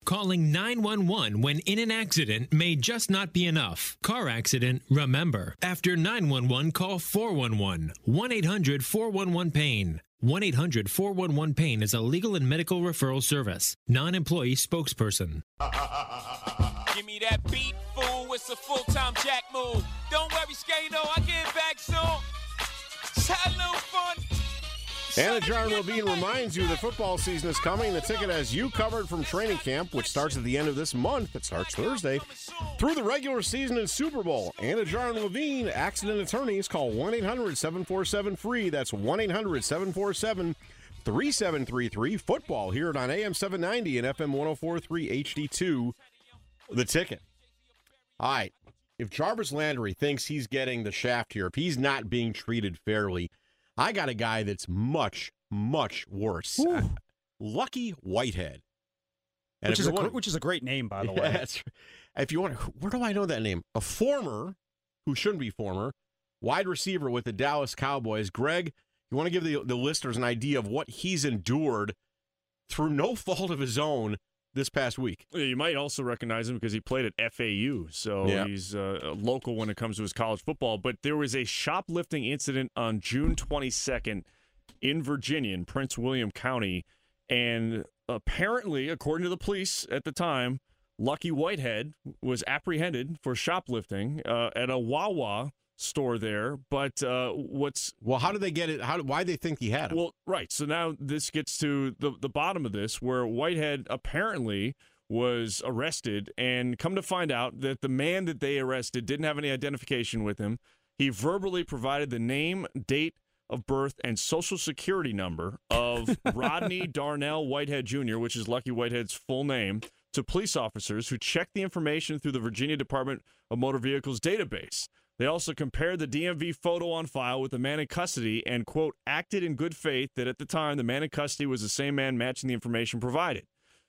Calling 911 when in an accident may just not be enough. Car accident, remember. After 911, call 411. 1-800-411-PAIN. 1-800-411-PAIN is a legal and medical referral service. Non-employee spokesperson. Give me that beat, fool. It's a full-time jack move. Don't worry, Skano. I get back soon. Just had a little fun. Anna Jar Levine reminds you that football season is coming. The Ticket has you covered from training camp, which starts at the end of this month. It starts Thursday. Through the regular season and Super Bowl. Anna Jar Levine, accident attorneys, call 1-800-747-FREE. That's 1-800-747-3733. Football here on AM 790 and FM 104.3 HD2. The Ticket. All right. If Jarvis Landry thinks he's getting the shaft here, if he's not being treated fairly, I got a guy that's much, much worse. Lucky Whitehead. And which is a great name, by the way. If you want, where do I know that name? A former, who shouldn't be former, wide receiver with the Dallas Cowboys. Greg, you want to give the listeners an idea of what he's endured through no fault of his own this past week. You might also recognize him because he played at FAU, so he's local when it comes to his college football. But there was a shoplifting incident on June 22nd in Virginia, in Prince William County, and apparently, according to the police at the time, Lucky Whitehead was apprehended for shoplifting at a Wawa store there. But how did they get it? Why do they think he had him? Well, right. So now this gets to the bottom of this, where Whitehead apparently was arrested, and come to find out that the man that they arrested didn't have any identification with him. He verbally provided the name, date of birth, and social security number of Rodney Darnell Whitehead Jr., which is Lucky Whitehead's full name, to police officers who checked the information through the Virginia Department of Motor Vehicles database. They also compared the DMV photo on file with the man in custody and, quote, acted in good faith that at the time the man in custody was the same man matching the information provided.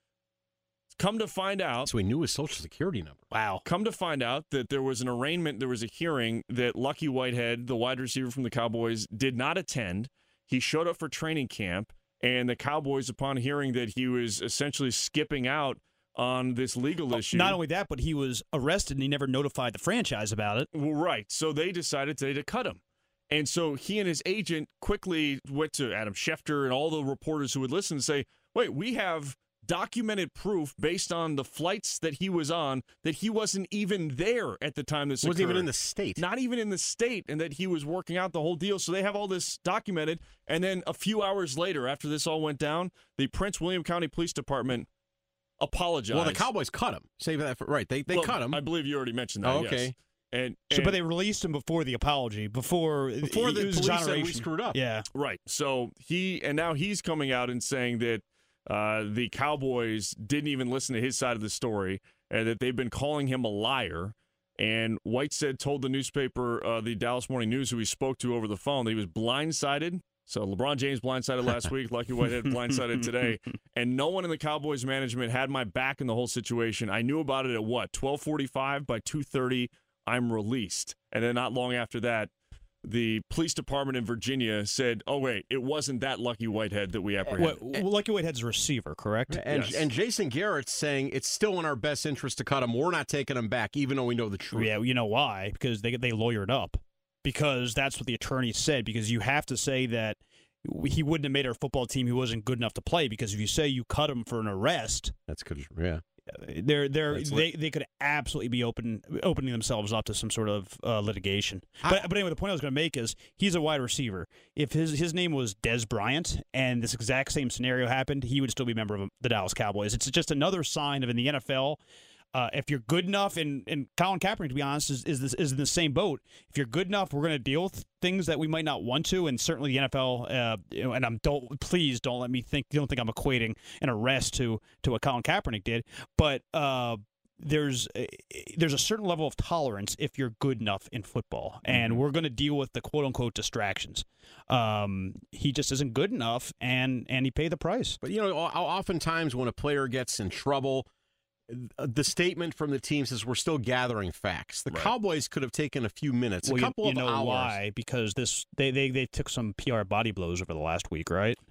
Come to find out... So he knew his social security number. Wow. Come to find out that there was an arraignment, there was a hearing that Lucky Whitehead, the wide receiver from the Cowboys, did not attend. He showed up for training camp, and the Cowboys, upon hearing that he was essentially skipping out on this legal issue. Not only that, but he was arrested and he never notified the franchise about it. Well, right. So they decided today to cut him. And so he and his agent quickly went to Adam Schefter and all the reporters who would listen and say, wait, we have documented proof based on the flights that he was on that he wasn't even there at the time this occurred. Wasn't even in the state. Not even in the state, and that he was working out the whole deal. So they have all this documented. And then a few hours later, after this all went down, the Prince William County Police Department apologized. Well, the Cowboys cut him. Save that for right. They cut him. I believe you already mentioned that. Oh, okay. Yes. But they released him before the apology, before the police said we screwed up. Yeah, right. So now he's coming out and saying that the Cowboys didn't even listen to his side of the story, and that they've been calling him a liar. And Whitehead told the newspaper, the Dallas Morning News, who he spoke to over the phone, that he was blindsided. So LeBron James blindsided last week, Lucky Whitehead blindsided today, and no one in the Cowboys management had my back in the whole situation. I knew about it at 12:45. By 2:30, I'm released. And then not long after that, the police department in Virginia said, oh, wait, it wasn't that Lucky Whitehead that we apprehended. Lucky Whitehead's a receiver, correct? And, yes. And Jason Garrett's saying it's still in our best interest to cut him. We're not taking him back, even though we know the truth. Yeah, you know why? Because they lawyered up. Because that's what the attorney said. Because you have to say that he wouldn't have made our football team. He wasn't good enough to play. Because if you say you cut him for an arrest, that's good. Yeah, they could absolutely be opening themselves up to some sort of litigation. But anyway, the point I was going to make is he's a wide receiver. If his name was Dez Bryant and this exact same scenario happened, he would still be a member of the Dallas Cowboys. It's just another sign of in the NFL. If you're good enough, and Colin Kaepernick, to be honest, is in the same boat. If you're good enough, we're going to deal with things that we might not want to, and certainly the NFL. And please don't let me think. You don't think I'm equating an arrest to what Colin Kaepernick did, but there's a certain level of tolerance if you're good enough in football, and we're going to deal with the quote unquote distractions. He just isn't good enough, and he paid the price. But oftentimes when a player gets in trouble, the statement from the team says we're still gathering facts. The Cowboys could have taken a few minutes, a couple of hours. Why? Because they took some PR body blows over the last week, right?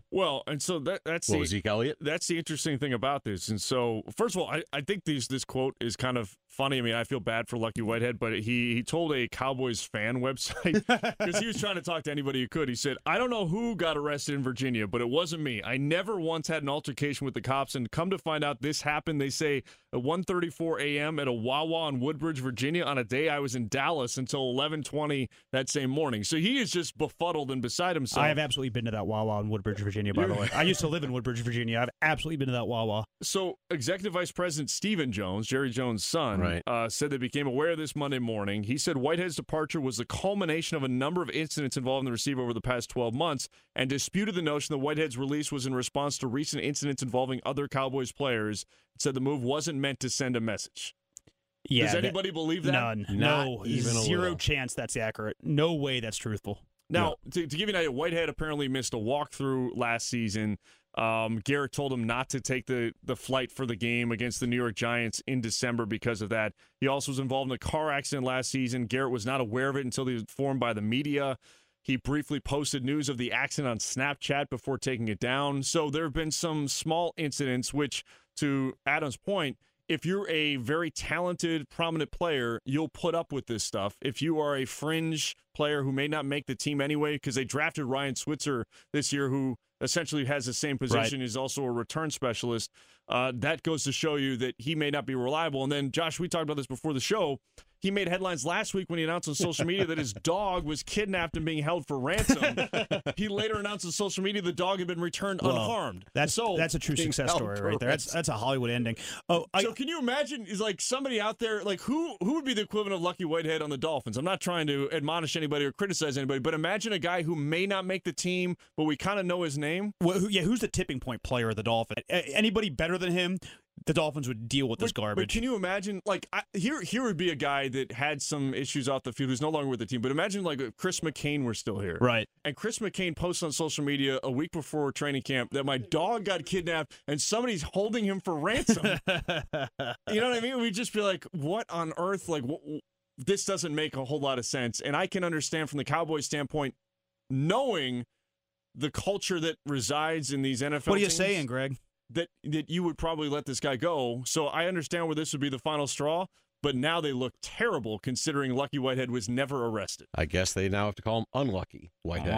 Well, and so that's Zeke Elliott? That's the interesting thing about this. And so, first of all, I think this quote is kind of funny. I mean, I feel bad for Lucky Whitehead, but he told a Cowboys fan website, because he was trying to talk to anybody who could. He said, "I don't know who got arrested in Virginia, but it wasn't me. I never once had an altercation with the cops, and come to find out this happened, they say, at 1:34 a.m. at a Wawa in Woodbridge, Virginia, on a day I was in Dallas until 11:20 that same morning." So he is just befuddled and beside himself. I have absolutely been to that Wawa in Woodbridge, Virginia, by the way. I used to live in Woodbridge, Virginia. I've absolutely been to that Wawa. So Executive Vice President Stephen Jones, Jerry Jones' son, said they became aware of this Monday morning. He said Whitehead's departure was the culmination of a number of incidents involving the receiver over the past 12 months, and disputed the notion that Whitehead's release was in response to recent incidents involving other Cowboys players. Said the move wasn't meant to send a message. Yeah, does anybody believe that? None. No, even zero chance that's accurate. No way that's truthful. Now, to give you an idea, Whitehead apparently missed a walkthrough last season. Garrett told him not to take the flight for the game against the New York Giants in December because of that. He also was involved in a car accident last season. Garrett was not aware of it until he was informed by the media. He briefly posted news of the accident on Snapchat before taking it down. So there have been some small incidents, which, to Adam's point, if you're a very talented, prominent player, you'll put up with this stuff. If you are a fringe player who may not make the team anyway, because they drafted Ryan Switzer this year, who essentially has the same position, is also a return specialist, that goes to show you that he may not be reliable. And then, Josh, we talked about this before the show. He made headlines last week when he announced on social media that his dog was kidnapped and being held for ransom. He later announced on social media the dog had been returned unharmed. That's a true success story right there. That's a Hollywood ending. So can you imagine, is like somebody out there, like who would be the equivalent of Lucky Whitehead on the Dolphins? I'm not trying to admonish anybody or criticize anybody, but imagine a guy who may not make the team, but we kind of know his name. Well, who's the tipping point player of the Dolphins? Anybody better than him? The Dolphins would deal with this garbage. But can you imagine, like, here would be a guy that had some issues off the field who's no longer with the team, but imagine, like, if Chris McCain were still here. Right. And Chris McCain posts on social media a week before training camp that my dog got kidnapped and somebody's holding him for ransom. You know what I mean? We'd just be like, what on earth? Like, this doesn't make a whole lot of sense. And I can understand from the Cowboys' standpoint, knowing the culture that resides in these NFL What are you teams, saying, Greg? that you would probably let this guy go. So I understand where this would be the final straw, but now they look terrible considering Lucky Whitehead was never arrested. I guess they now have to call him Unlucky Whitehead.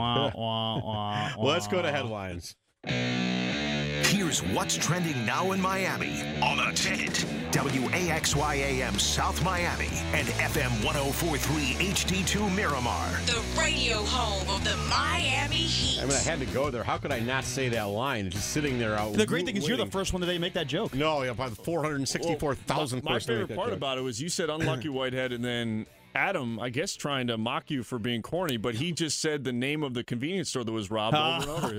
Let's go to headlines. Here's what's trending now in Miami on The Ticket. WAXYAM South Miami and FM 104.3 HD2 Miramar. The radio home of the Miami Heat. I mean, I had to go there. How could I not say that line? Just sitting there out. The great thing is you're the first one today to make that joke. No, by the 464,000 My favorite part about it was you said Unlucky Whitehead, and then Adam, I guess, trying to mock you for being corny, but he just said the name of the convenience store that was robbed over and over.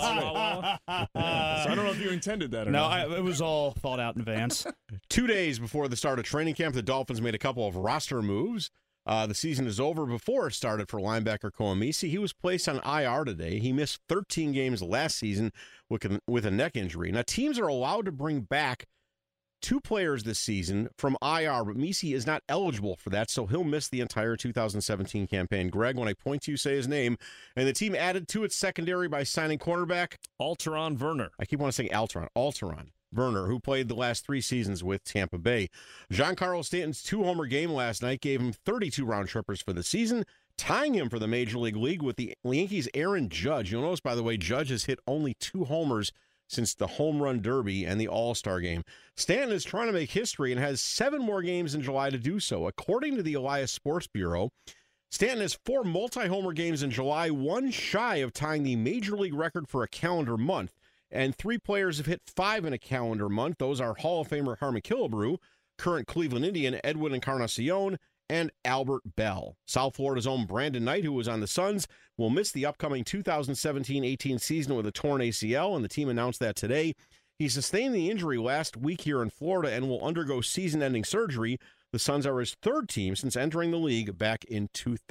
So I don't know if you intended that or not. No, it was all thought out in advance. 2 days before the start of training camp, the Dolphins made a couple of roster moves. The season is over before it started for linebacker Koamisi. He was placed on IR today. He missed 13 games last season with a neck injury. Now, teams are allowed to bring back 2 players this season from IR, but Misi is not eligible for that, so he'll miss the entire 2017 campaign. Greg, when I point to you, say his name. And the team added to its secondary by signing cornerback Alteron Werner. I keep wanting to say Alteron Werner, who played the last 3 seasons with Tampa Bay. Giancarlo Stanton's 2-homer game last night gave him 32 round-trippers for the season, tying him for the Major League with the Yankees' Aaron Judge. You'll notice, by the way, Judge has hit only 2 homers since the Home Run Derby and the All-Star Game. Stanton is trying to make history and has 7 more games in July to do so. According to the Elias Sports Bureau, Stanton has 4 multi-homer games in July, 1 shy of tying the Major League record for a calendar month. And 3 players have hit 5 in a calendar month. Those are Hall of Famer Harmon Killebrew, current Cleveland Indian Edwin Encarnacion, and Albert Bell. South Florida's own Brandon Knight, who was on the Suns, will miss the upcoming 2017-18 season with a torn ACL, and the team announced that today. He sustained the injury last week here in Florida and will undergo season-ending surgery. The Suns are his 3rd team since entering the league back in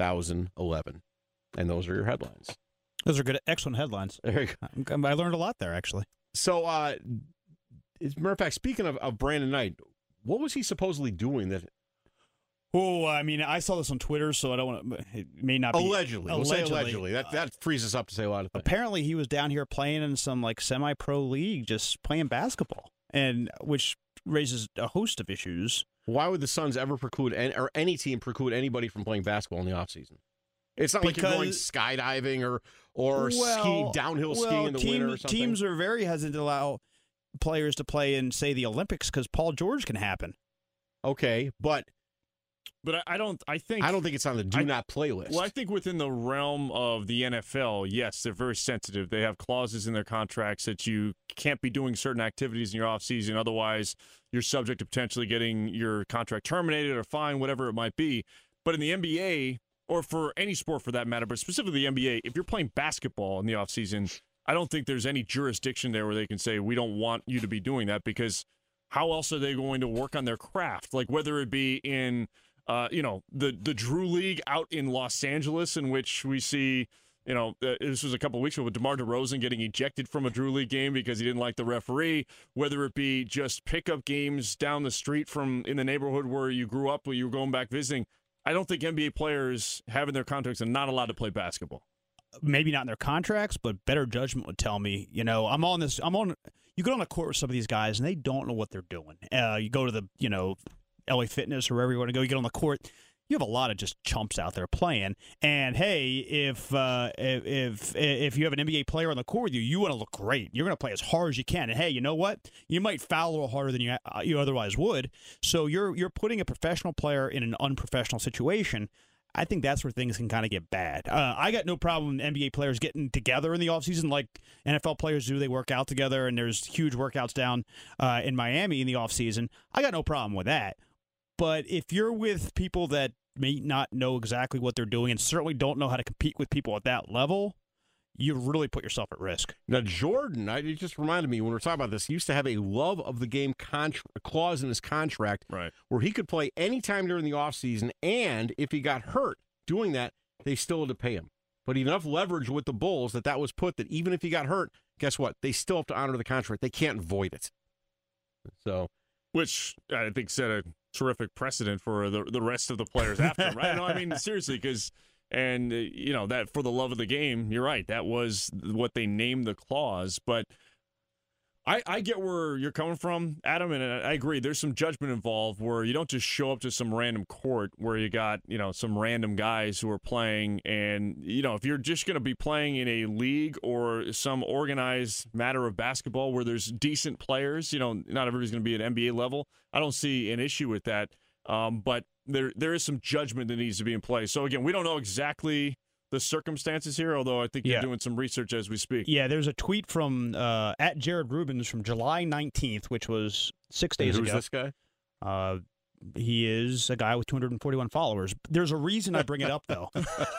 2011. And those are your headlines. Those are good, excellent headlines. There you go. I learned a lot there, actually. So, as a matter of fact, speaking of Brandon Knight, what was he supposedly doing that... Oh, I mean, I saw this on Twitter, so I don't want to. It may not be Allegedly. We'll say allegedly. That frees us up to say a lot of things. Apparently, he was down here playing in some like semi-pro league, just playing basketball, and which raises a host of issues. Why would the Suns ever preclude, or any team preclude anybody from playing basketball in the offseason? It's not like you're going skydiving or skiing, downhill skiing in the winter or something. Teams are very hesitant to allow players to play in, say, the Olympics because Paul George can happen. Okay, but I don't think it's on the do not play list. Well, I think within the realm of the NFL, yes, they're very sensitive. They have clauses in their contracts that you can't be doing certain activities in your offseason. Otherwise, you're subject to potentially getting your contract terminated or fined, whatever it might be. But in the NBA, or for any sport for that matter, but specifically the NBA, if you're playing basketball in the offseason, I don't think there's any jurisdiction there where they can say, we don't want you to be doing that, because how else are they going to work on their craft? Like whether it be in the Drew League out in Los Angeles, in which we see, this was a couple of weeks ago with DeMar DeRozan getting ejected from a Drew League game because he didn't like the referee, whether it be just pickup games down the street from in the neighborhood where you grew up, where you were going back visiting. I don't think NBA players having their contracts are not allowed to play basketball. Maybe not in their contracts, but better judgment would tell me, you go on the court with some of these guys and they don't know what they're doing. You go to the, LA Fitness or wherever you want to go, you get on the court, you have a lot of just chumps out there playing. And hey, if you have an NBA player on the court with you, you want to look great. You're going to play as hard as you can. And hey, you know what? You might foul a little harder than you otherwise would. So you're putting a professional player in an unprofessional situation. I think that's where things can kind of get bad. I got no problem with NBA players getting together in the offseason like NFL players do. They work out together, and there's huge workouts down in Miami in the offseason. I got no problem with that. But if you're with people that may not know exactly what they're doing and certainly don't know how to compete with people at that level, you really put yourself at risk. Now, Jordan, it just reminded me when we were talking about this, he used to have a love of the game clause in his contract, right, where he could play anytime during the offseason, and if he got hurt doing that, they still had to pay him. But he had enough leverage with the Bulls that was put that even if he got hurt, guess what? They still have to honor the contract. They can't void it. So, which I think set a terrific precedent for the rest of the players after him, right? No, I mean, seriously, because... And, that for the love of the game, you're right. That was what they named the clause. But I get where you're coming from, Adam, and I agree. There's some judgment involved where you don't just show up to some random court where you got, some random guys who are playing. And, if you're just going to be playing in a league or some organized matter of basketball where there's decent players, not everybody's going to be at NBA level. I don't see an issue with that. But there is some judgment that needs to be in place. So, again, we don't know exactly the circumstances here, although I think you're doing some research as we speak. Yeah, there's a tweet from at Jared Rubens from July 19th, which was 6 days ago. Who's this guy? He is a guy with 241 followers. There's a reason I bring it up, though.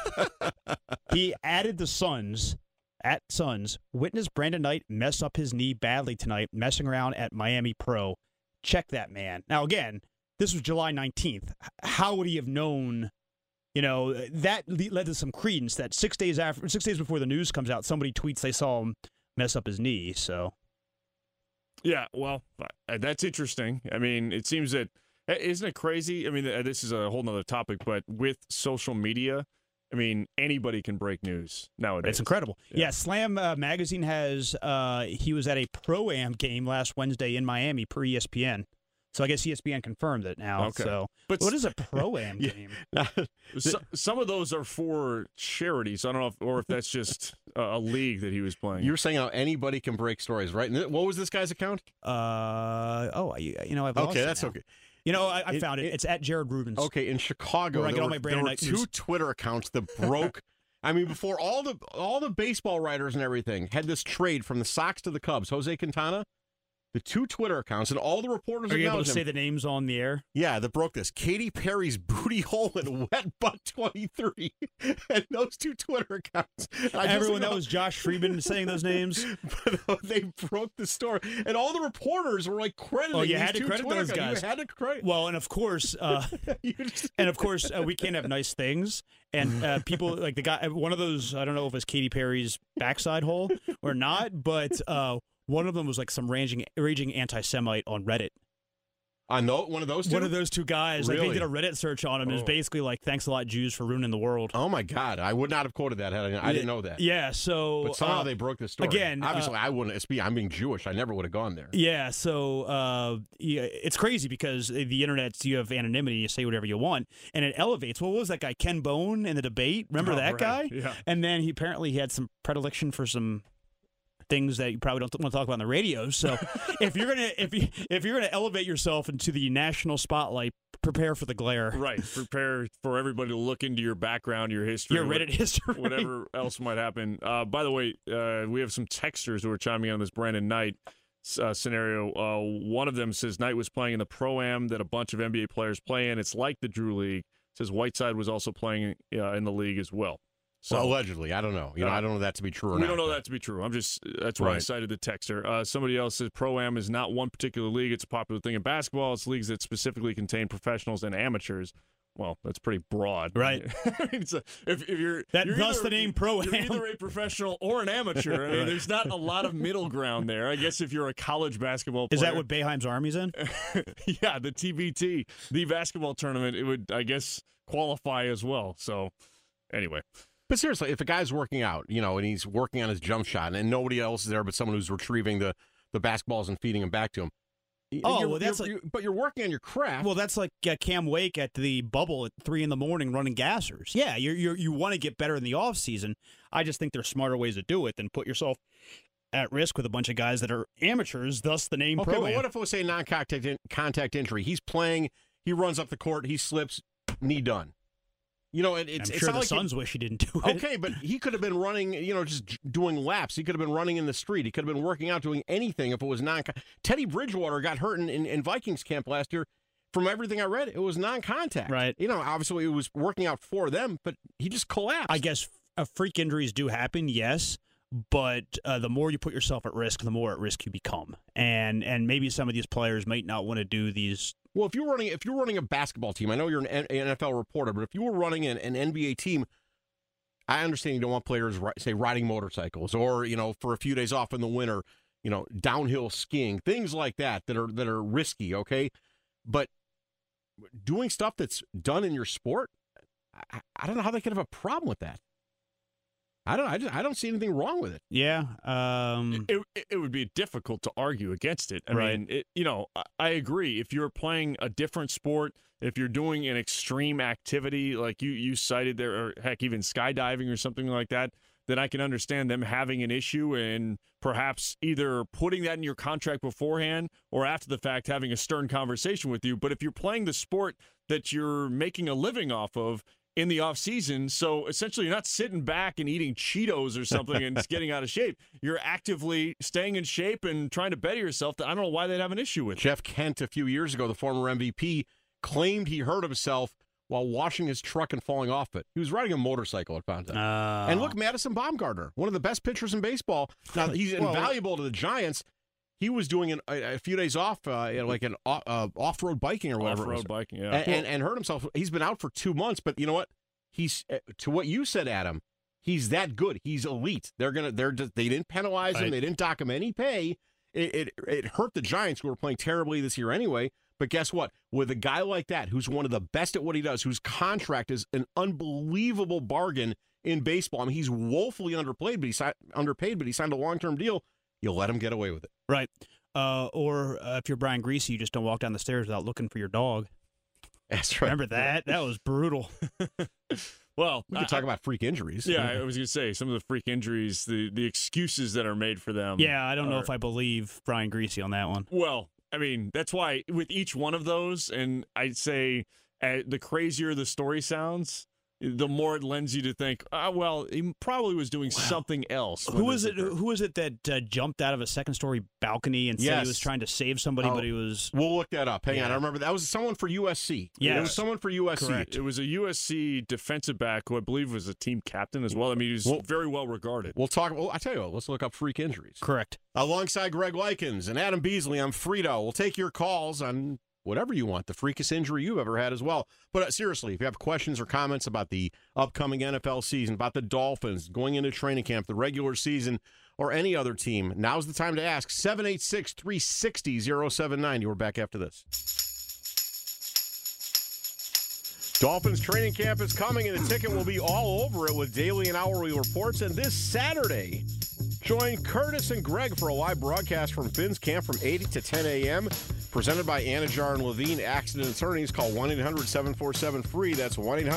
He added the Suns, at Suns, witness Brandon Knight mess up his knee badly tonight, messing around at Miami Pro. Check that man. Now, again, this was July 19th. How would he have known? That led to some credence that 6 days before the news comes out, somebody tweets they saw him mess up his knee. So, yeah, well, that's interesting. I mean, it seems that, isn't it crazy? I mean, this is a whole nother topic, but with social media, I mean, anybody can break news nowadays. It's incredible. Yeah, Slam Magazine has, he was at a Pro-Am game last Wednesday in Miami per ESPN. So I guess ESPN confirmed it now. Okay. So, but what is a Pro-Am game? Some of those are for charity, so I don't know if that's just a league that he was playing. You were saying how anybody can break stories, right? And what was this guy's account? I've lost it that's now. Okay. I found it. It's at Jared Rubens. Okay, in Chicago, there were two Twitter accounts that broke. I mean, before all the baseball writers and everything had this trade from the Sox to the Cubs, Jose Quintana. The two Twitter accounts and all the reporters. Are you able to say the names on the air? Yeah, that broke this. Katy Perry's booty hole and Wet Butt 23, and those two Twitter accounts. Everyone that was Josh Friedman saying those names. But they broke the story, and all the reporters were like crediting. Oh, you had to credit Twitter those guys. You had to credit. Well, and of course, we can't have nice things. And people like the guy. One of those, I don't know if it's Katy Perry's backside hole or not, but. One of them was like some raging anti-Semite on Reddit. One of those two? One of those two guys. Really? Like, they did a Reddit search on him. It was basically like, thanks a lot, Jews, for ruining the world. Oh, my God. I would not have quoted that. I didn't know that. Yeah, so... But somehow they broke the story. Again... Obviously, I wouldn't. I'm being Jewish. I never would have gone there. Yeah, so it's crazy because the internet, you have anonymity. You say whatever you want, and it elevates. What was that guy, Ken Bone, in the debate? Remember that guy? Yeah. And then he apparently had some predilection for some things that you probably don't want to talk about on the radio. So if you're gonna elevate yourself into the national spotlight, prepare for the glare. Right. Prepare for everybody to look into your background, your history, your Reddit history, whatever else might happen. By the way, we have some texters who are chiming in on this Brandon Knight scenario. One of them says Knight was playing in the Pro-Am that a bunch of NBA players play in. It's like the Drew League. Says Whiteside was also playing in the league as well. So well, allegedly, I don't know. I don't know that to be true or not. We don't know that to be true. That's why I cited the texter. Somebody else says Pro-Am is not one particular league. It's a popular thing in basketball. It's leagues that specifically contain professionals and amateurs. Well, that's pretty broad, right? If you're thus the name Pro-Am. You're either a professional or an amateur. I mean, there's not a lot of middle ground there. I guess if you're a college basketball player, is that what Boeheim's Army's in? Yeah, the TBT, the basketball tournament, it would, I guess, qualify as well. So, anyway. But seriously, if a guy's working out, and he's working on his jump shot, and nobody else is there but someone who's retrieving the basketballs and feeding them back to him. But you're working on your craft. Well, that's like Cam Wake at the bubble at 3 a.m. running gassers. Yeah, you want to get better in the off season. I just think there's smarter ways to do it than put yourself at risk with a bunch of guys that are amateurs. Thus, the name Pro-Am. Well, what if it was say non-contact injury? He's playing, he runs up the court, he slips, knee done. I'm sure the Suns wish he didn't do it. Okay, but he could have been running, just doing laps. He could have been running in the street. He could have been working out, doing anything if it was Teddy Bridgewater got hurt in Vikings camp last year. From everything I read, it was non-contact. Right. Obviously it was working out for them, but he just collapsed. I guess freak injuries do happen, yes, but the more you put yourself at risk, the more at risk you become. And maybe some of these players might not want to do these. Well, if you're running a basketball team, I know you're an NFL reporter, but if you were running an NBA team, I understand you don't want players, say, riding motorcycles or, for a few days off in the winter, downhill skiing, things like that are risky, okay? But doing stuff that's done in your sport, I don't know how they could have a problem with that. I don't see anything wrong with it. Yeah, it would be difficult to argue against it. I right. mean, I agree. If you're playing a different sport, if you're doing an extreme activity like you cited there, or heck, even skydiving or something like that, then I can understand them having an issue and perhaps either putting that in your contract beforehand or after the fact having a stern conversation with you. But if you're playing the sport that you're making a living off of in the off season, so essentially you're not sitting back and eating Cheetos or something and just getting out of shape. You're actively staying in shape and trying to better yourself. I don't know why they'd have an issue with it. Jeff Kent, a few years ago, the former MVP, claimed he hurt himself while washing his truck and falling off it. He was riding a motorcycle at Fountain. And look, Madison Bumgarner, one of the best pitchers in baseball. Now, he's invaluable to the Giants. He was doing a few days off, like an off-road biking or whatever. Off-road biking, yeah. And hurt himself. He's been out for 2 months, but you know what? He's to what you said, Adam. He's that good. He's elite. They didn't penalize him. They didn't dock him any pay. It hurt the Giants, who were playing terribly this year anyway. But guess what? With a guy like that, who's one of the best at what he does, whose contract is an unbelievable bargain in baseball. I mean, he's woefully underpaid, but he signed a long-term deal. You'll let him get away with it. Right. Or if you're Brian Greasy, you just don't walk down the stairs without looking for your dog. That's right. Remember that? That was brutal. Well, we could talk about freak injuries. Yeah, I was going to say, some of the freak injuries, the excuses that are made for them. Yeah, I don't know if I believe Brian Greasy on that one. Well, I mean, that's why with each one of those, and I'd say the crazier the story sounds, the more it lends you to think, well, he probably was doing something else. Who was it that jumped out of a second-story balcony and said he was trying to save somebody, but he was... We'll look that up. Hang on. I remember that was someone for USC. Yeah, it was someone for USC. Correct. It was a USC defensive back who I believe was a team captain as well. I mean, he was very well regarded. We'll talk... Well, I tell you what, let's look up freak injuries. Correct. Alongside Greg Likens and Adam Beasley, I'm Frito. We'll take your calls on whatever you want, the freakest injury you've ever had as well. But seriously, if you have questions or comments about the upcoming NFL season, about the Dolphins, going into training camp, the regular season, or any other team, now's the time to ask. 786-360-0790. We're back after this. Dolphins training camp is coming, and the ticket will be all over it with daily and hourly reports. And this Saturday, join Curtis and Greg for a live broadcast from Finn's camp from 8 to 10 a.m. Presented by Anajar and Levine Accident Attorneys. Call 1-800-747-FREE. That's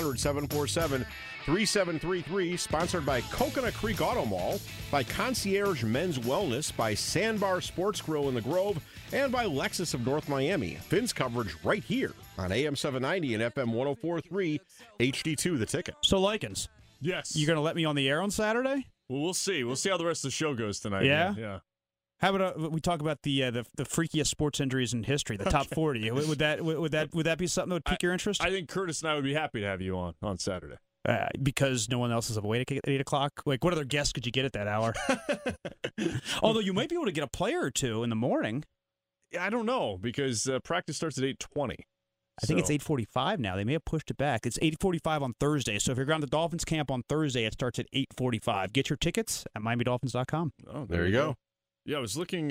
1-800-747-3733. Sponsored by Coconut Creek Auto Mall, by Concierge Men's Wellness, by Sandbar Sports Grill in the Grove, and by Lexus of North Miami. Finn's coverage right here on AM 790 and FM 104.3 HD2, the ticket. So, Likens, Yes. you going to let me on the air on Saturday? Well, we'll see. We'll see how the rest of the show goes tonight. Yeah? Yeah. How about we talk about the freakiest sports injuries in history, the top 40? Would that be something that would pique your interest? I think Curtis and I would be happy to have you on Saturday. Because no one else is awake at 8 o'clock? Like, what other guests could you get at that hour? Although you might be able to get a player or two in the morning. I don't know, because practice starts at 8:20. I think it's 8:45 now. They may have pushed it back. It's 8:45 on Thursday. So if you're going to Dolphins camp on Thursday, it starts at 8:45. Get your tickets at MiamiDolphins.com. Oh, There you go. Yeah, I was looking,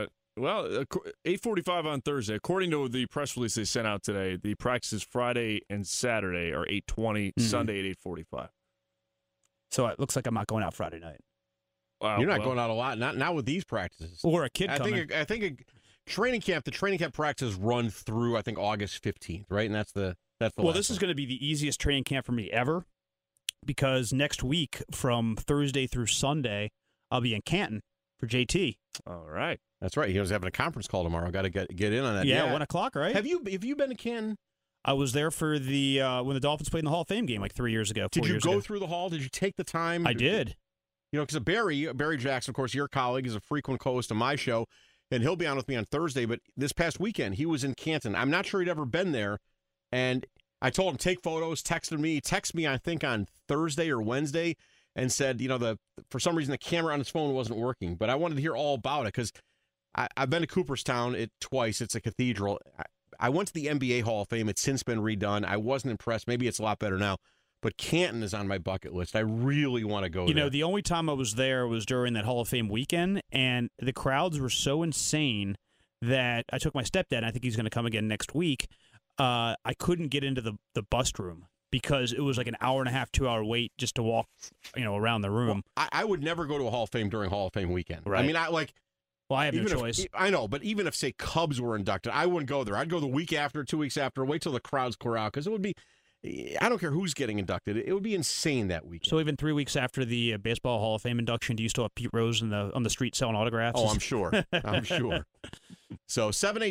8:45 on Thursday. According to the press release they sent out today, the practices Friday and Saturday are 8:20, Sunday at 8:45. So it looks like I'm not going out Friday night. Wow, You're not going out a lot, not with these practices. Or a kid coming. I think the training camp practices run through, I think, August 15th, right? And that's the Well, this is going to be the easiest training camp for me ever, because next week from Thursday through Sunday, I'll be in Canton for JT. All right. That's right. He was having a conference call tomorrow. Got to get in on that. Yeah, 1 o'clock, right? Have you been to Canton? I was there for the when the Dolphins played in the Hall of Fame game like 3 years ago. Did you years go ago. through the hall? Did you take the time? I did. You know, because Barry Jackson, of course, your colleague, is a frequent co-host of my show, and he'll be on with me on Thursday. But this past weekend, he was in Canton. I'm not sure he'd ever been there, and I told him, take photos, texted me. He texted me, I think, on Thursday or Wednesday, and said, you know, for some reason the camera on his phone wasn't working. But I wanted to hear all about it, because I've been to Cooperstown twice. It's a cathedral. I went to the NBA Hall of Fame. It's since been redone. I wasn't impressed. Maybe it's a lot better now. But Canton is on my bucket list. I really want to go there. You know, the only time I was there was during that Hall of Fame weekend, and the crowds were so insane that I took my stepdad, and I think he's going to come again next week. I couldn't get into the bust room because it was like an hour and a half, 2 hour wait just to walk, around the room. Well, I would never go to a Hall of Fame during Hall of Fame weekend. Right. I mean, Well, I have no choice. I know, but even if, say, Cubs were inducted, I wouldn't go there. I'd go the week after, 2 weeks after, wait till the crowds clear out, because it would be, I don't care who's getting inducted. It would be insane that weekend. So even 3 weeks after the Baseball Hall of Fame induction, do you still have Pete Rose on the street selling autographs? Oh, I'm sure. I'm sure. So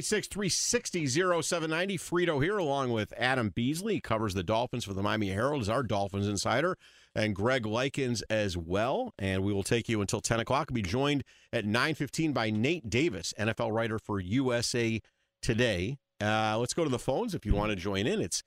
786-360-0790. Frito here, along with Adam Beasley. He covers the Dolphins for the Miami Herald, is our Dolphins insider, and Greg Likens as well. And we will take you until 10 o'clock. We'll be joined at 9:15 by Nate Davis, NFL writer for USA Today. Let's go to the phones if you want to join in. It's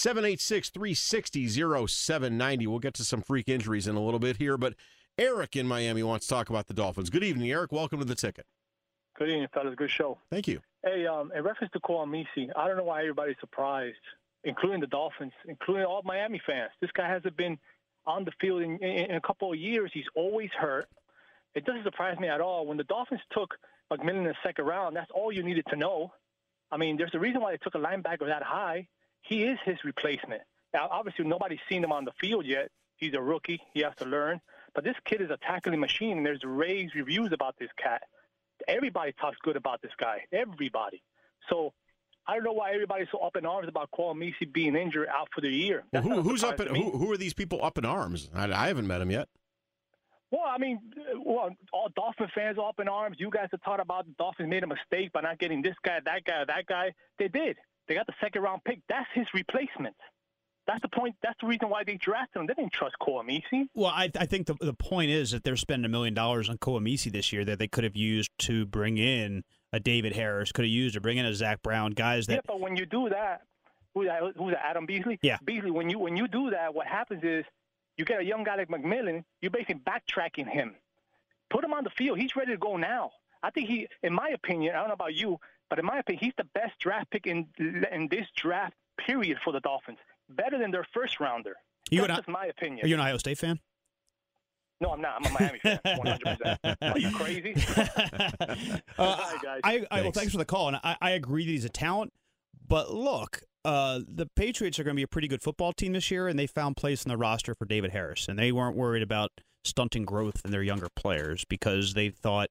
786-360-0790. We'll get to some freak injuries in a little bit here, but Eric in Miami wants to talk about the Dolphins. Good evening, Eric. Welcome to the ticket. Good evening, fellas. Good show. Thank you. Hey, in reference to Kwamisi, I don't know why everybody's surprised, including the Dolphins, including all Miami fans. This guy hasn't been on the field in a couple of years. He's always hurt. It doesn't surprise me at all. When the Dolphins took McMillan in the second round, that's all you needed to know. I mean, there's a reason why they took a linebacker that high. He is his replacement. Now, obviously, nobody's seen him on the field yet. He's a rookie. He has to learn. But this kid is a tackling machine, and there's rave reviews about this cat. Everybody talks good about this guy. Everybody. So I don't know why everybody's so up in arms about Kwamisi being injured out for the year. Well, who are these people up in arms? I haven't met him yet. Well, I mean, all Dolphin fans are up in arms. You guys have talked about the Dolphins made a mistake by not getting this guy, that guy, or that guy. They did. They got the second-round pick. That's his replacement. That's the point. That's the reason why they drafted him. They didn't trust Kwamisi. Well, I think the point is that they're spending $1 million on Kwamisi this year that they could have used to bring in a David Harris, could have used to bring in a Zach Brown, guys that. Yeah, but when you do that, who's that? Adam Beasley. Yeah. Beasley. When you do that, what happens is you get a young guy like McMillan. You're basically backtracking him. Put him on the field. He's ready to go now. I think in my opinion, I don't know about you, but in my opinion, he's the best draft pick in this draft period for the Dolphins. Better than their first rounder. That's just my opinion. Are you an Ohio State fan? No, I'm not. I'm a Miami fan, 100%. Are you crazy? Well, thanks for the call, and I agree that he's a talent, But look, the Patriots are going to be a pretty good football team this year, and they found place in the roster for David Harris, and they weren't worried about stunting growth in their younger players because they thought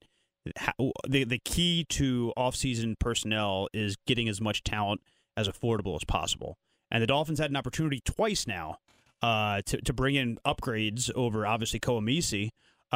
the key to offseason personnel is getting as much talent as affordable as possible. And the Dolphins had an opportunity twice now to bring in upgrades over obviously Koamisi,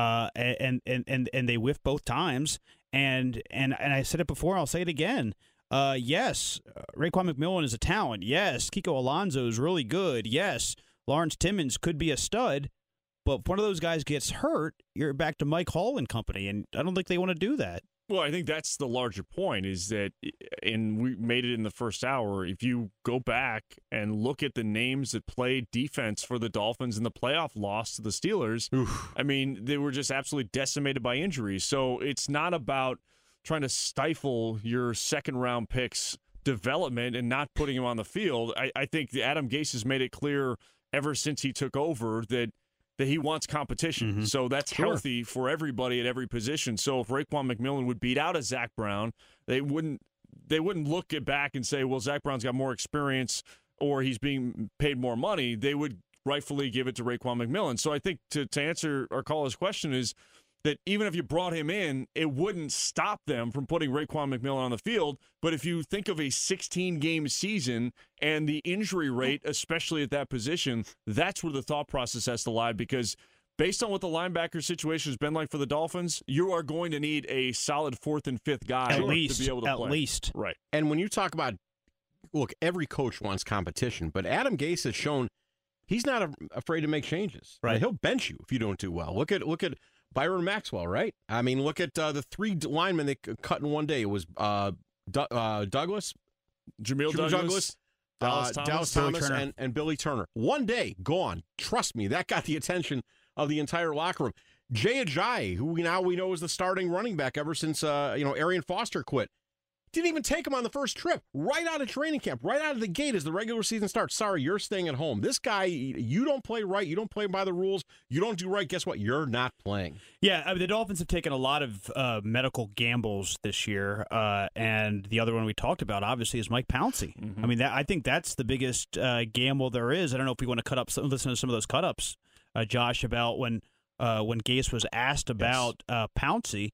and they whiffed both times. And I said it before, I'll say it again. Yes, Raekwon McMillan is a talent. Yes, Kiko Alonso is really good. Yes, Lawrence Timmons could be a stud. But if one of those guys gets hurt, you're back to Mike Hall and company, and I don't think they want to do that. Well, I think that's the larger point is that, and we made it in the first hour, if you go back and look at the names that played defense for the Dolphins in the playoff loss to the Steelers, I mean, they were just absolutely decimated by injuries. So it's not about trying to stifle your second-round picks' development and not putting them on the field. I think Adam Gase has made it clear ever since he took over that he wants competition. Mm-hmm. So that's healthy for everybody at every position. So if Raekwon McMillan would beat out a Zach Brown, they wouldn't look back and say, well, Zach Brown's got more experience or he's being paid more money. They would rightfully give it to Raekwon McMillan. So I think to answer our caller's question is that even if you brought him in, it wouldn't stop them from putting Raekwon McMillan on the field. But if you think of a 16-game season and the injury rate, especially at that position, that's where the thought process has to lie, because based on what the linebacker situation has been like for the Dolphins, you are going to need a solid 4th and 5th guy to be able to play. At least. Right. And when you talk about, look, every coach wants competition, but Adam Gase has shown he's not afraid to make changes. Right. He'll bench you if you don't do well. Look at Byron Maxwell, right? I mean, look at the 3 linemen they cut in one day. It was Douglas, Jamil Douglas, Dallas Thomas, and Billy Turner. One day, gone. Trust me, that got the attention of the entire locker room. Jay Ajayi, who we know is the starting running back ever since Arian Foster quit. Didn't even take him on the first trip. Right out of training camp, right out of the gate as the regular season starts. Sorry, you're staying at home. This guy, you don't play right. You don't play by the rules. You don't do right. Guess what? You're not playing. Yeah, I mean, the Dolphins have taken a lot of medical gambles this year, and the other one we talked about, obviously, is Mike Pouncey. Mm-hmm. I mean, I think that's the biggest gamble there is. I don't know if we want to listen to some of those cut-ups, Josh, about when Gase was asked about Pouncey.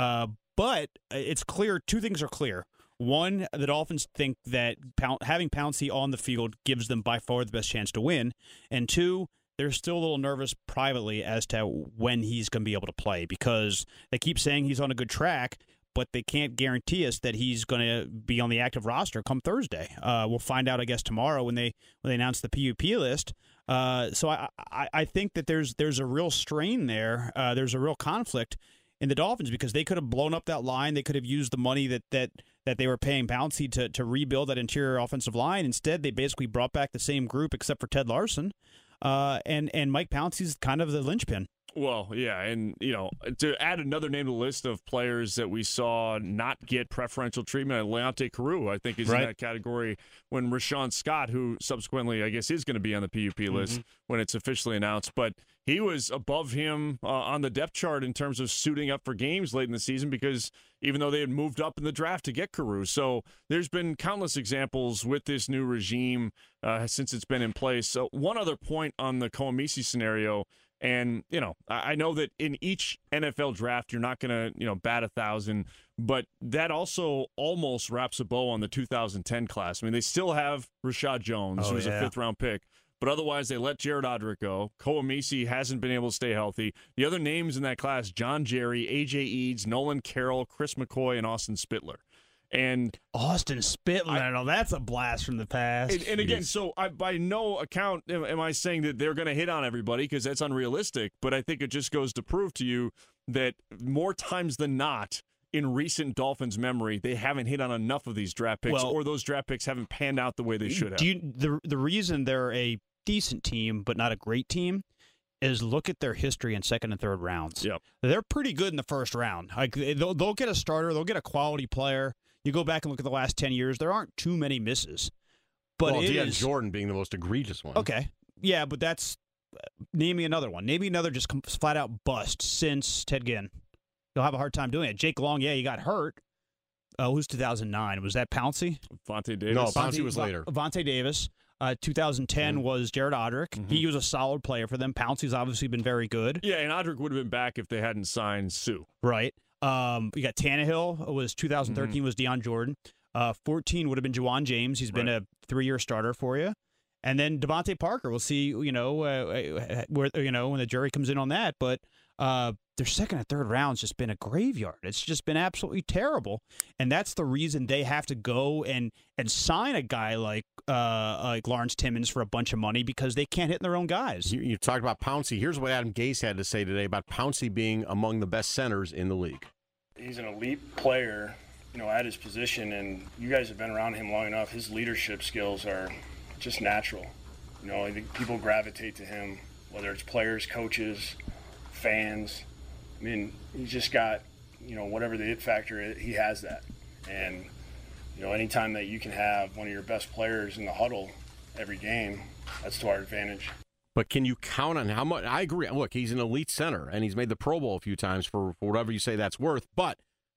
But it's clear, 2 things are clear. One, the Dolphins think that having Pouncey on the field gives them by far the best chance to win. And 2, they're still a little nervous privately as to when he's going to be able to play, because they keep saying he's on a good track, but they can't guarantee us that he's going to be on the active roster come Thursday. We'll find out, I guess, tomorrow when they announce the PUP list. So I think that there's a real strain there. There's a real conflict in the Dolphins, because they could have blown up that line. They could have used the money that they were paying Pouncey to rebuild that interior offensive line. Instead, they basically brought back the same group except for Ted Larson. And Mike Pouncey's kind of the linchpin. Well, yeah, and, to add another name to the list of players that we saw not get preferential treatment, Leonte Carrou, I think, is in that category, when Rashawn Scott, who subsequently, I guess, is going to be on the PUP list when it's officially announced, but he was above him on the depth chart in terms of suiting up for games late in the season, because even though they had moved up in the draft to get Carrou. So there's been countless examples with this new regime since it's been in place. So one other point on the Koamisi scenario, and, I know that in each NFL draft, you're not going to, bat 1,000, but that also almost wraps a bow on the 2010 class. I mean, they still have Rashad Jones, who's a 5th-round pick, but otherwise they let Jared Odrick go. Koamisi hasn't been able to stay healthy. The other names in that class, John Jerry, A.J. Eads, Nolan Carroll, Chris McCoy, and Austin Spittler. And Austin Spittler, that's a blast from the past. And again, so by no account am I saying that they're going to hit on everybody, because that's unrealistic. But I think it just goes to prove to you that more times than not, in recent Dolphins memory, they haven't hit on enough of these draft picks, or those draft picks haven't panned out the way they should have. The reason they're a decent team but not a great team is look at their history in 2nd and 3rd rounds. Yep. They're pretty good in the first round. Like they'll get a starter, they'll get a quality player. You go back and look at the last 10 years, there aren't too many misses. But Deion Jordan being the most egregious one. Okay. Yeah, but that's name me another one. Name me another just flat out bust since Ted Ginn. You'll have a hard time doing it. Jake Long, he got hurt. who's 2009? Was that Pouncey? Vontae Davis. No, Pouncey was later. Vontae Davis. 2010 was Jared Odrick. He was a solid player for them. Pouncey's obviously been very good. Yeah, and Odrick would have been back if they hadn't signed Sue. Right. We got Tannehill. It was 2013 was Deion Jordan. 14 would have been Juwan James. He's been a 3-year starter for you. And then Devontae Parker. We'll see, when the jury comes in on that. But their second and third round's just been a graveyard. It's just been absolutely terrible. And that's the reason they have to go and sign a guy like Lawrence Timmons for a bunch of money, because they can't hit their own guys. You talked about Pouncey. Here's what Adam Gase had to say today about Pouncey being among the best centers in the league. He's an elite player, at his position, and you guys have been around him long enough. His leadership skills are just natural. I think people gravitate to him, whether it's players, coaches, fans. I mean, he's just got, whatever the it factor is, he has that. And, anytime that you can have one of your best players in the huddle every game, that's to our advantage. But can you count on how much? I agree. Look, he's an elite center, and he's made the Pro Bowl a few times for whatever you say that's worth. But,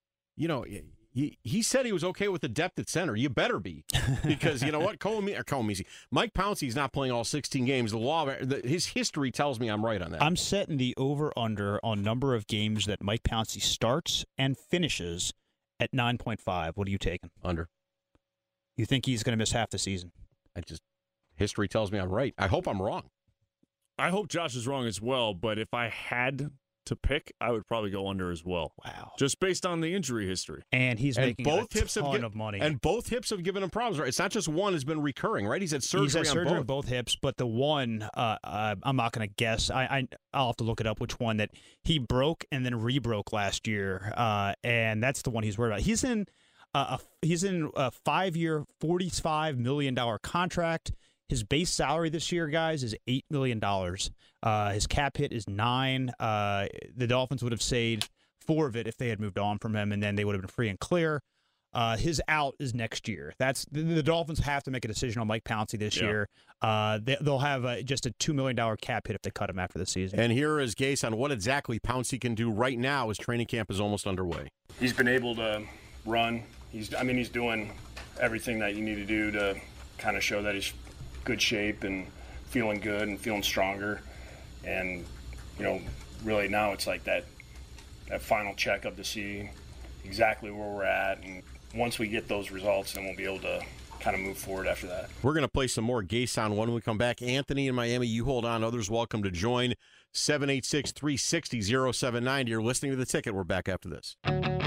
he said he was okay with the depth at center. You better be, because you know what? Mike Pouncey's not playing all 16 games. His history tells me I'm right on that. I'm setting the over/under on number of games that Mike Pouncey starts and finishes at 9.5. What are you taking? Under. You think he's going to miss half the season? History tells me I'm right. I hope I'm wrong. I hope Josh is wrong as well, but if I had to pick, I would probably go under as well. Wow. Just based on the injury history. And he's making a ton of money. And both hips have given him problems, right? It's not just one has been recurring, right? He's had surgery on both hips, but the one, I'm not going to guess. I'll have to look it up which one that he broke and then re-broke last year, and that's the one he's worried about. He's in a 5-year, $45 million contract. His base salary this year, guys, is $8 million. His cap hit is $9 million. The Dolphins would have saved $4 million of it if they had moved on from him, and then they would have been free and clear. His out is next year. The Dolphins have to make a decision on Mike Pouncey this year. They'll have just a $2 million cap hit if they cut him after the season. And here is Gase on what exactly Pouncey can do right now as training camp is almost underway. He's been able to run. He's doing everything that you need to do to kind of show that he's good shape and feeling good and feeling stronger. And, really now it's like that final checkup to see exactly where we're at. And once we get those results, then we'll be able to kind of move forward after that. We're going to play some more Gase on when we come back. Anthony in Miami, you hold on. Others welcome to join. 786-360-0790. You're listening to The Ticket. We're back after this.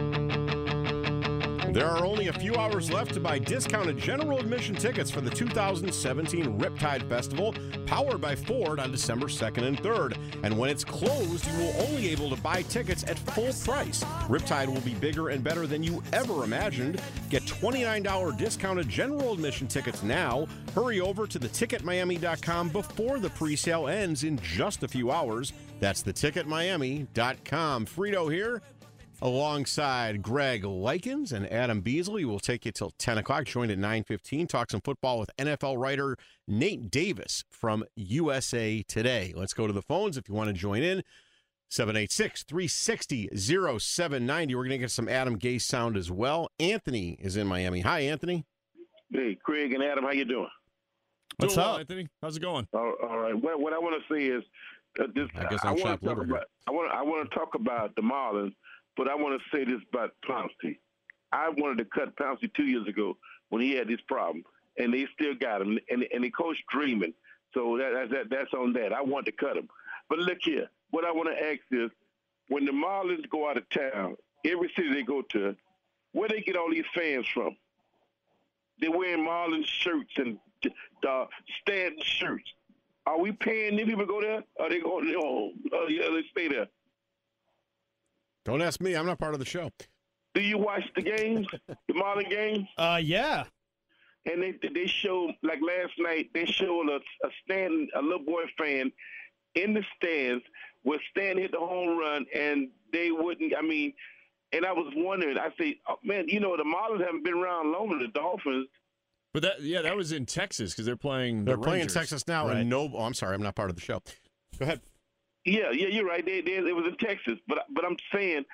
There are only a few hours left to buy discounted general admission tickets for the 2017 Riptide Festival, powered by Ford, on December 2nd and 3rd. And when it's closed, you will only be able to buy tickets at full price. Riptide will be bigger and better than you ever imagined. Get $29 discounted general admission tickets now. Hurry over to theticketmiami.com before the presale ends in just a few hours. That's theticketmiami.com. Frito here, alongside Greg Likens and Adam Beasley. We'll take you till 10 o'clock, joined at 9:15. Talk some football with NFL writer Nate Davis from USA Today. Let's go to the phones if you want to join in. 786-360-0790. We're going to get some Adam Gase sound as well. Anthony is in Miami. Hi, Anthony. Hey, Craig and Adam, how you doing? What's up, Anthony? How's it going? All right. What I want to say is, I want to talk about the Marlins. But I want to say this about Pouncey. I wanted to cut Pouncey 2 years ago when he had this problem, and they still got him, and they coach dreaming. So that's on that. I wanted to cut him. But look here, what I want to ask is, when the Marlins go out of town, every city they go to, where they get all these fans from? They're wearing Marlins shirts and Stanton shirts. Are we paying them people to go there? Are they going? They stay there. Don't ask me. I'm not part of the show. Do you watch the games, the Marlin games? Yeah. And they show, like last night, they showed a little boy fan in the stands where Stan hit the home run, and they wouldn't. And I was wondering. I say, oh, man, the Marlins haven't been around long as the Dolphins. But that was in Texas because they're playing. They're playing in Texas now, right. And I'm sorry, I'm not part of the show. Go ahead. Yeah, you're right. It was in Texas, but I'm saying,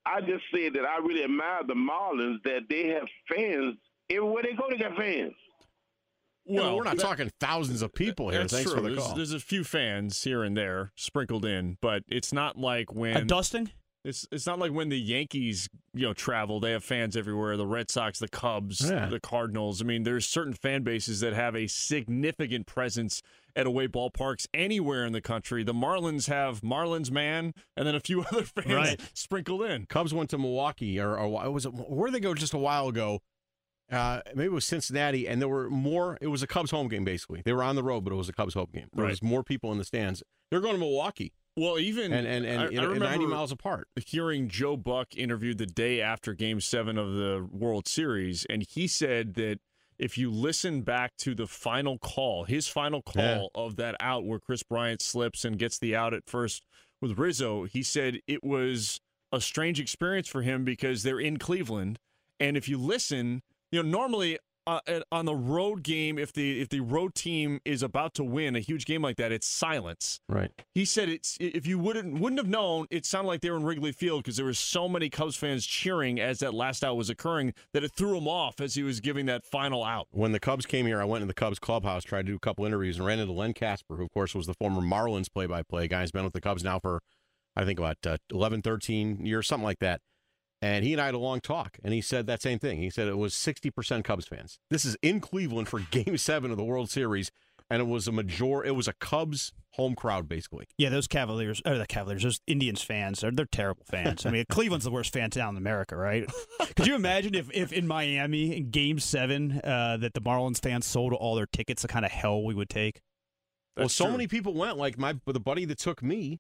I just said that I really admire the Marlins, that they have fans. Everywhere they go, they got fans. Well, we're not talking thousands of people here. Thanks true. for the call. There's a few fans here and there sprinkled in, but it's not like when a dusting. It's not like when the Yankees travel. They have fans everywhere. The Red Sox, the Cubs, the Cardinals. I mean, there's certain fan bases that have a significant presence at away ballparks anywhere in the country. The Marlins have Marlins Man, and then a few other fans sprinkled in. Cubs went to Milwaukee, or where did they go just a while ago? Maybe it was Cincinnati, and there were more. It was a Cubs home game, basically. They were on the road, but it was a Cubs home game. There was more people in the stands. They're going to Milwaukee. Well, even and I remember 90 miles apart. Hearing Joe Buck interviewed the day after Game 7 of the World Series, and he said that if you listen back to the final call, his final call of that out where Chris Bryant slips and gets the out at first with Rizzo, he said it was a strange experience for him because they're in Cleveland, and if you listen, normally on the road game, if the road team is about to win a huge game like that, it's silence. Right. He said if you wouldn't have known, it sounded like they were in Wrigley Field because there were so many Cubs fans cheering as that last out was occurring that it threw him off as he was giving that final out. When the Cubs came here, I went into the Cubs clubhouse, tried to do a couple interviews, and ran into Len Casper, who, of course, was the former Marlins play-by-play guy. He's been with the Cubs now for, I think, about 11, 13 years, something like that. And he and I had a long talk, and he said that same thing. He said it was 60% Cubs fans. This is in Cleveland for Game 7 of the World Series, and it was a Cubs home crowd, basically. Yeah, those those Indians fans, they're terrible fans. I mean, Cleveland's the worst fan town in America, right? Could you imagine if in Miami, in Game 7, that the Marlins fans sold all their tickets, the kind of hell we would take? Well, so many people went, like the buddy that took me,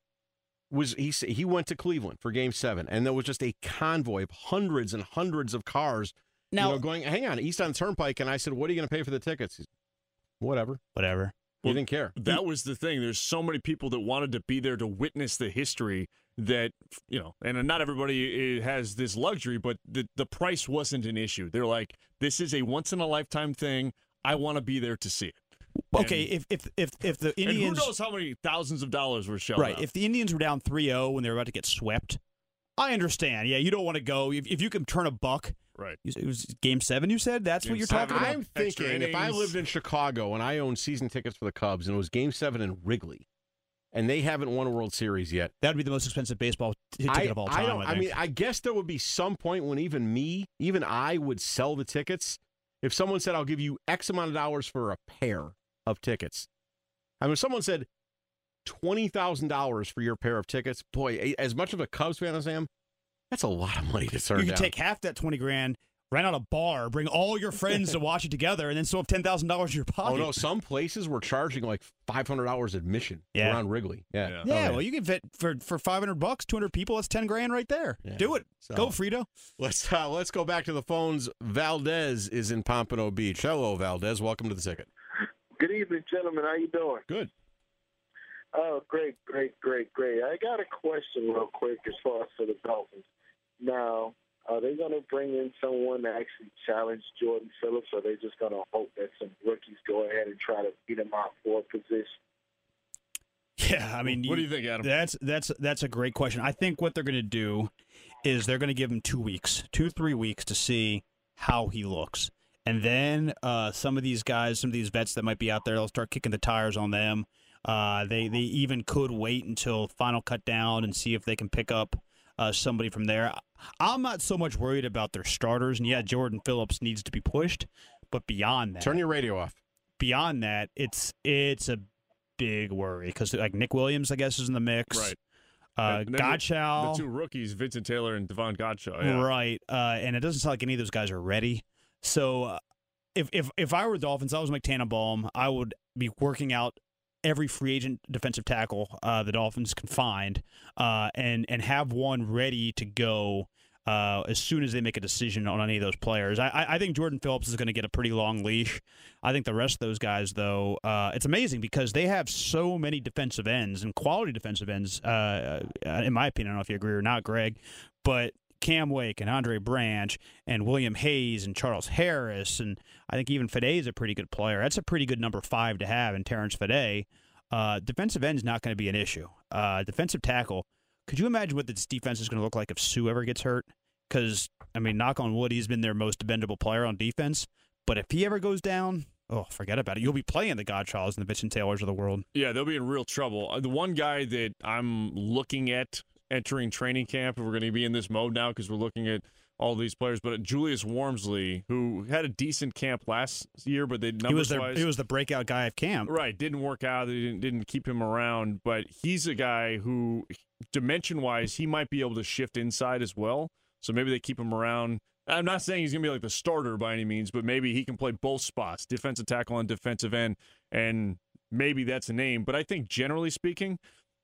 he went to Cleveland for Game 7, and there was just a convoy of hundreds and hundreds of cars going, hang on, east on Turnpike, and I said, what are you going to pay for the tickets? He said, whatever. He didn't care. That was the thing. There's so many people that wanted to be there to witness the history that, and not everybody has this luxury, but the price wasn't an issue. They're like, this is a once-in-a-lifetime thing. I want to be there to see it. Okay, if the Indians, and who knows how many thousands of dollars were shelled out. If the Indians were down 3-0 when they were about to get swept, I understand. Yeah, you don't want to go if you can turn a buck. Right. It was Game 7. You said that's what you're talking about. I'm thinking if I lived in Chicago and I owned season tickets for the Cubs and it was Game 7 in Wrigley, and they haven't won a World Series yet, that would be the most expensive baseball ticket of all time. I mean, I guess there would be some point when even I would sell the tickets if someone said, "I'll give you X amount of dollars for a pair of tickets." I mean, if someone said $20,000 for your pair of tickets, boy, as much of a Cubs fan as I am, that's a lot of money to turn down. You could take half that $20,000, rent out a bar, bring all your friends to watch it together, and then still have $10,000 in your pocket. Oh no, some places were charging like $500 admission around Wrigley. Yeah. Well, you can fit for $500, 200 people. That's $10,000 right there. Yeah. Do it. So, go, Frito. Let's go back to the phones. Valdez is in Pompano Beach. Hello, Valdez. Welcome to the ticket. Good evening, gentlemen. How you doing? Good. Oh, great. I got a question real quick as far as for the Dolphins. Now, are they going to bring in someone to actually challenge Jordan Phillips, or are they just going to hope that some rookies go ahead and try to beat him out for a position? Yeah, I mean, what do you think, Adam? That's a great question. I think what they're going to do is they're going to give him 3 weeks to see how he looks. And then some of these guys, some of these vets that might be out there, they'll start kicking the tires on them. They even could wait until final cut down and see if they can pick up somebody from there. I'm not so much worried about their starters. And, yeah, Jordan Phillips needs to be pushed. But beyond that. Turn your radio off. Beyond that, it's a big worry because, like, Nick Williams, I guess, is in the mix. Right. Godchaux. The two rookies, Vincent Taylor and Devon Godchaux. Yeah. Right. And it doesn't sound like any of those guys are ready. So if I were Dolphins, I was Mike Tannenbaum, I would be working out every free agent defensive tackle the Dolphins can find and have one ready to go as soon as they make a decision on any of those players. I think Jordan Phillips is going to get a pretty long leash. I think the rest of those guys, though, it's amazing because they have so many defensive ends and quality defensive ends, in my opinion. I don't know if you agree or not, Greg, but Cam Wake and Andre Branch and William Hayes and Charles Harris, and I think even Fede is a pretty good player. That's a pretty good number 5 to have in Terrence Fede. Defensive end is not going to be an issue. Defensive tackle Could you imagine what this defense is going to look like if Sue ever gets hurt? Because, I mean, knock on wood, he's been their most dependable player on defense. But if he ever goes down, forget about it. You'll be playing the Godchilds and the Vincent Taylors of the world. Yeah, they'll be in real trouble. The one guy that I'm looking at entering training camp, and we're going to be in this mode now because we're looking at all these players, but Julius Wormsley, who had a decent camp last year, but he was the breakout guy of camp. Right, didn't work out. They didn't keep him around, but he's a guy who, dimension-wise, he might be able to shift inside as well, so maybe they keep him around. I'm not saying he's going to be like the starter by any means, but maybe he can play both spots, defensive tackle and defensive end, and maybe that's a name. But I think generally speaking,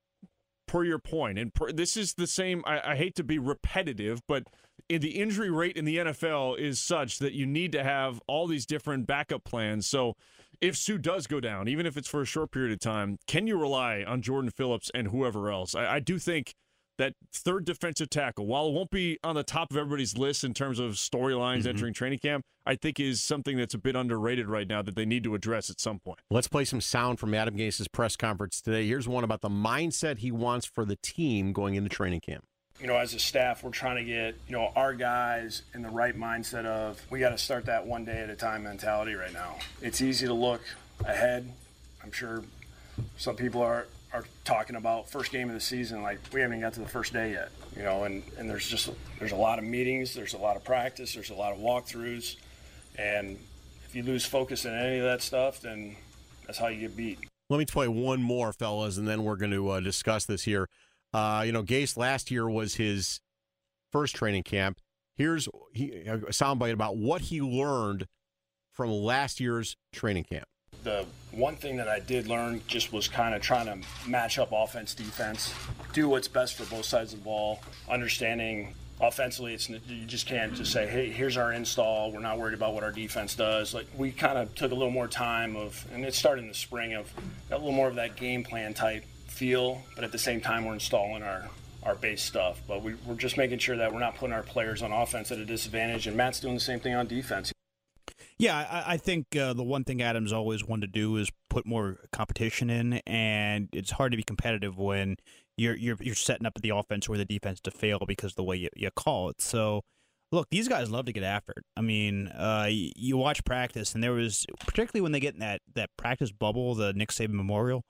per your point, and this is the same, I hate to be repetitive, but the injury rate in the NFL is such that you need to have all these different backup plans. So if Sue does go down, even if it's for a short period of time, can you rely on Jordan Phillips and whoever else? I do think that third defensive tackle, while it won't be on the top of everybody's list in terms of storylines entering training camp, I think is something that's a bit underrated right now that they need to address at some point. Let's play some sound from Adam Gase's press conference today. Here's one about the mindset he wants for the team going into training camp. As a staff, we're trying to get, our guys in the right mindset of we got to start that one day at a time mentality right now. It's easy to look ahead. I'm sure some people are talking about first game of the season, like we haven't got to the first day yet, and there's a lot of meetings, there's a lot of practice, there's a lot of walkthroughs, and if you lose focus in any of that stuff, then that's how you get beat. Let me play one more, fellas, and then we're going to discuss this here. Gase last year was his first training camp. Here's a soundbite about what he learned from last year's training camp. The one thing that I did learn just was kind of trying to match up offense, defense, do what's best for both sides of the ball, understanding offensively, you just can't just say, hey, here's our install. We're not worried about what our defense does. Like we kind of took a little more time and it started in the spring of a little more of that game plan type feel, but at the same time we're installing our base stuff. But we're just making sure that we're not putting our players on offense at a disadvantage, and Matt's doing the same thing on defense. Yeah, I think the one thing Adams always wanted to do is put more competition in, and it's hard to be competitive when you're setting up the offense or the defense to fail because of the way you call it. So, look, these guys love to get after it. I mean, you watch practice, and there was, particularly when they get in that practice bubble, the Nick Saban Memorial,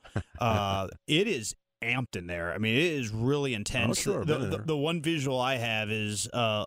it is amped in there. I mean, it is really intense. Sure, the one visual I have is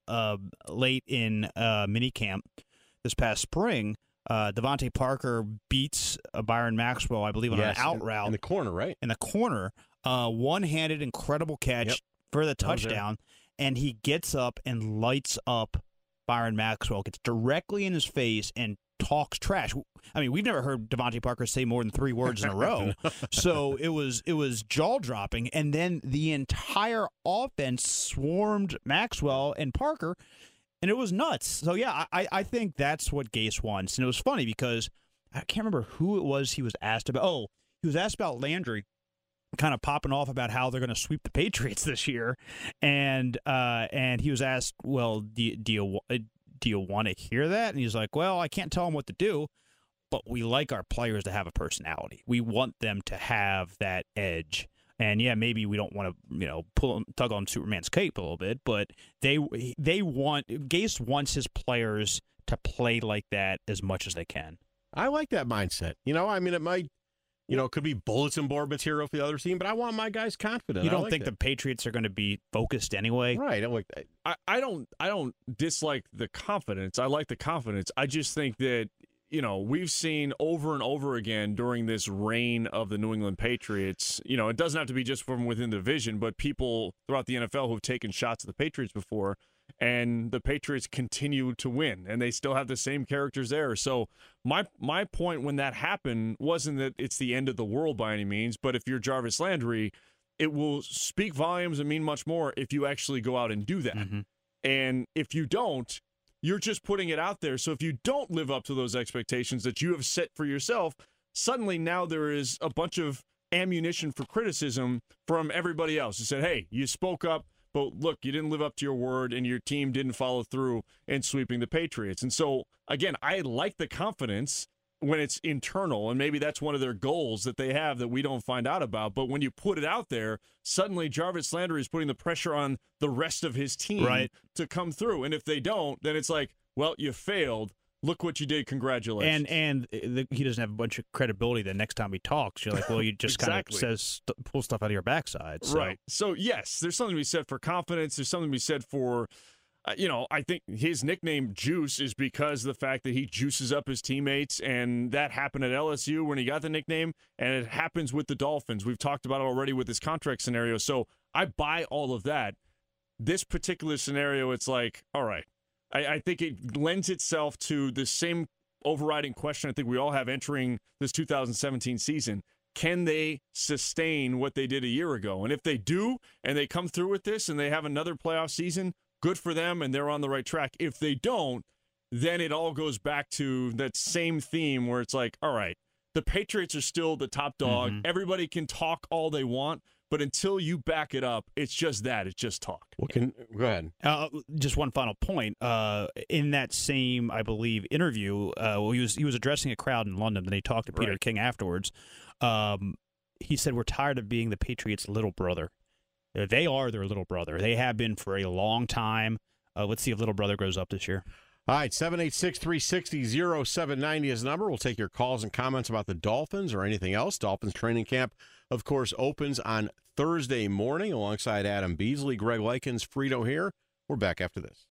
late in minicamp this past spring, Devontae Parker beats Byron Maxwell, I believe, on an out route. In the corner, right? In the corner. One-handed, incredible catch for the touchdown, and he gets up and lights up Byron Maxwell, gets directly in his face and talks trash. I mean, we've never heard Devontae Parker say more than 3 words in a row. So it was jaw-dropping, and then the entire offense swarmed Maxwell and Parker, and it was nuts. So, yeah, I think that's what Gase wants. And it was funny because I can't remember who it was he was asked about. Oh, he was asked about Landry kind of popping off about how they're going to sweep the Patriots this year. And he was asked, well, do you want to hear that? And he's like, well, I can't tell them what to do, but we like our players to have a personality. We want them to have that edge. And yeah, maybe we don't want to, tug on Superman's cape a little bit, but Gase wants his players to play like that as much as they can. I like that mindset. I mean, it might, it could be bulletin board material for the other team, but I want my guys confident. You don't think the Patriots are going to be focused anyway? Right. I don't dislike the confidence. I like the confidence. I just think that, we've seen over and over again during this reign of the New England Patriots, it doesn't have to be just from within the division, but people throughout the NFL who've taken shots at the Patriots before, and the Patriots continue to win, and they still have the same characters there. So my point when that happened wasn't that it's the end of the world by any means, but if you're Jarvis Landry, it will speak volumes and mean much more if you actually go out and do that. Mm-hmm. And if you don't, you're just putting it out there. So if you don't live up to those expectations that you have set for yourself, suddenly now there is a bunch of ammunition for criticism from everybody else who said, hey, you spoke up, but look, you didn't live up to your word and your team didn't follow through in sweeping the Patriots. And so, again, I like the confidence. when it's internal, and maybe that's one of their goals that they have that we don't find out about. But when you put it out there, suddenly Jarvis Landry is putting the pressure on the rest of his team to come through. And if they don't, then it's like, well, you failed. Look what you did. Congratulations. And he doesn't have a bunch of credibility the next time he talks. You're like, well, you just Exactly. kind of pull stuff out of your backside. So. Right. So, yes, there's something to be said for confidence. There's something to be said for, I think his nickname Juice is because of the fact that he juices up his teammates, and that happened at LSU when he got the nickname, and it happens with the Dolphins. We've talked about it already with his contract scenario. So I buy all of that. This particular scenario, it's like, all right. I think it lends itself to the same overriding question I think we all have entering this 2017 season. Can they sustain what they did a year ago? And if they do, and they come through with this, and they have another playoff season, good for them, and they're on the right track. If they don't, then it all goes back to that same theme where it's like, all right, the Patriots are still the top dog. Mm-hmm. Everybody can talk all they want, but until you back it up, it's just that. It's just talk. Go ahead. Just one final point. In that same, I believe, interview, he was addressing a crowd in London, and he talked to Peter King afterwards. He said, we're tired of being the Patriots' little brother. They are their little brother. They have been for a long time. Let's see if little brother grows up this year. All right, 786-360-0790 is the number. We'll take your calls and comments about the Dolphins or anything else. Dolphins training camp, of course, opens on Thursday morning alongside Adam Beasley, Greg Likens, Frito here. We're back after this.